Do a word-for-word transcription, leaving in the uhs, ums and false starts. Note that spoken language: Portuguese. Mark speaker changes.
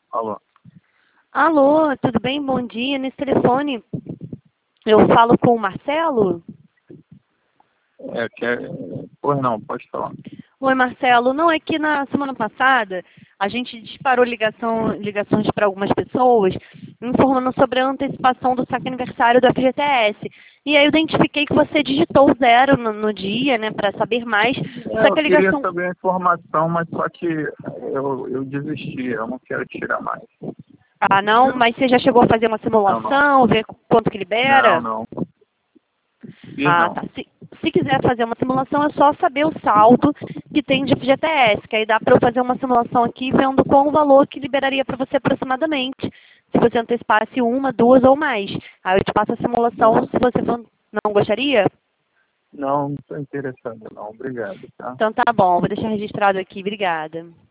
Speaker 1: Alô?
Speaker 2: Alô, tudo bem? Bom dia. Nesse telefone eu falo com o Marcelo?
Speaker 1: É, quer... Pois não, pode falar.
Speaker 2: Oi, Marcelo. Não, é que na semana passada a gente disparou ligação, ligações para algumas pessoas informando sobre a antecipação do saque aniversário do F G T S. E aí eu identifiquei que você digitou zero no, no dia, né, para saber mais.
Speaker 1: É,
Speaker 2: Só
Speaker 1: eu
Speaker 2: que a
Speaker 1: queria
Speaker 2: ligação...
Speaker 1: saber a informação, mas só que eu, eu desisti, eu não quero tirar mais.
Speaker 2: Ah, não?
Speaker 1: Entendeu?
Speaker 2: Mas você já chegou a fazer uma
Speaker 1: Não, não.
Speaker 2: simulação, ver quanto que
Speaker 1: Não,
Speaker 2: libera?
Speaker 1: não. Fiz
Speaker 2: Ah,
Speaker 1: não.
Speaker 2: tá. Se, se quiser fazer uma simulação, é só saber o saldo que tem de F G T S, que aí dá para eu fazer uma simulação aqui vendo qual o valor que liberaria para você aproximadamente, se você antecipasse uma, duas ou mais. Aí eu te passo a simulação, se você for- não gostaria.
Speaker 1: Não, não estou interessado não. Obrigado, tá?
Speaker 2: Então tá bom, vou deixar registrado aqui. Obrigada.